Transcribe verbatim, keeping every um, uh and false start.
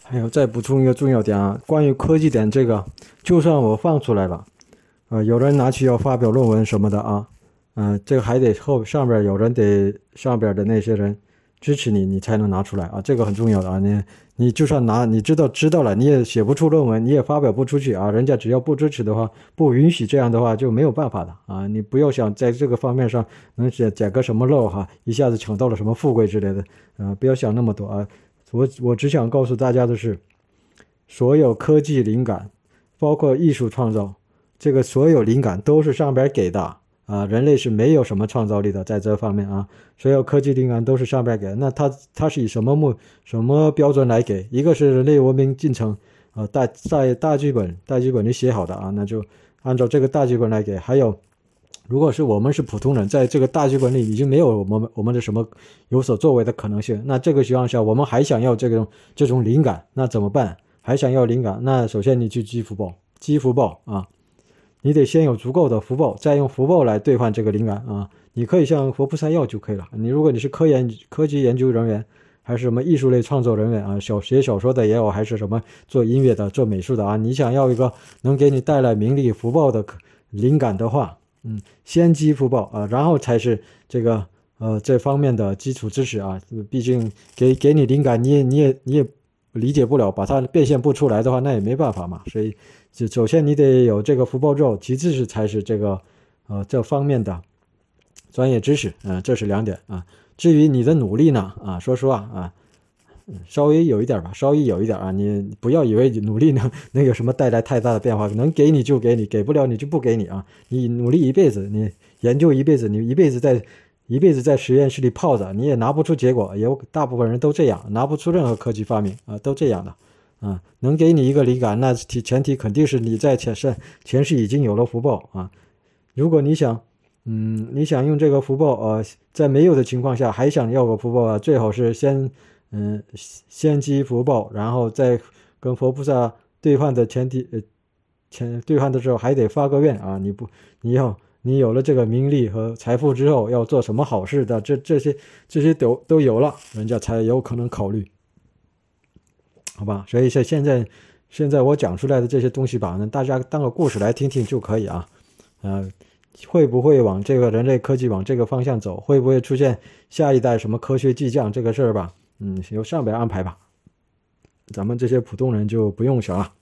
还有再补充一个重要点啊，关于科技点这个，就算我放出来了，呃，有人拿去要发表论文什么的啊，呃，这个还得后上边有人得上边的那些人支持你，你才能拿出来啊，这个很重要的啊。你你就算拿，你知道知道了，你也写不出论文，你也发表不出去啊。人家只要不支持的话，不允许这样的话，就没有办法的啊。你不要想在这个方面上能捡捡个什么漏哈，一下子抢到了什么富贵之类的，啊，不要想那么多啊。我我只想告诉大家的是，所有科技灵感，包括艺术创造，这个所有灵感都是上边给的啊，人类是没有什么创造力的，在这方面啊，所有科技灵感都是上边给的。那它它是以什么目什么标准来给？一个是人类文明进程啊，大在大剧本大剧本里写好的啊，那就按照这个大剧本来给。还有，如果是我们是普通人，在这个大剧本里已经没有我们我们的什么有所作为的可能性，那这个情况下我们还想要这种这种灵感，那怎么办？还想要灵感，那首先你去积福报，积福报啊，你得先有足够的福报，再用福报来兑换这个灵感啊。你可以向佛菩萨要就可以了。你如果你是科研科技研究人员，还是什么艺术类创作人员啊，小写小说的也有，还是什么做音乐的、做美术的啊，你想要一个能给你带来名利福报的灵感的话，嗯，先积福报啊，然后才是这个呃这方面的基础知识啊。毕竟给给你灵感，你也你也你也理解不了，把它变现不出来的话，那也没办法嘛。所以，就首先你得有这个福报之后，其次是才是这个呃这方面的专业知识啊、呃，这是两点啊。至于你的努力呢啊，说实话啊，稍微有一点吧，稍微有一点啊，你不要以为你努力能能有什么带来太大的变化，能给你就给你，给不了你就不给你啊。你努力一辈子，你研究一辈子，你一辈子在一辈子在实验室里泡着，你也拿不出结果，有大部分人都这样，拿不出任何科技发明啊，都这样的啊。能给你一个灵感，那前提肯定是你在前世前世已经有了福报啊。如果你想嗯，你想用这个福报呃，在没有的情况下还想要个福报啊，最好是先嗯先积福报，然后再跟佛菩萨兑换的前提呃前兑换的时候还得发个愿啊，你不你要你有了这个名利和财富之后要做什么好事的，这这些这些都都有了，人家才有可能考虑，好吧？所以现在现在我讲出来的这些东西吧，那大家当个故事来听听就可以啊，呃。会不会往这个人类科技往这个方向走？会不会出现下一代什么科学巨匠这个事儿吧？嗯，由上边安排吧，咱们这些普通人就不用想了。